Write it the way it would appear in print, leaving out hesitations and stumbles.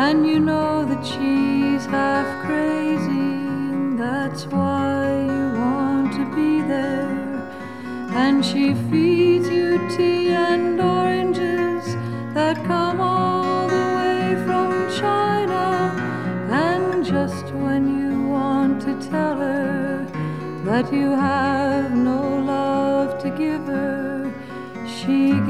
And you know that she's half crazy, and that's why you want to be there. And she feeds you tea and oranges that come all the way from China. And just when you want to tell her that you have no love to give her, she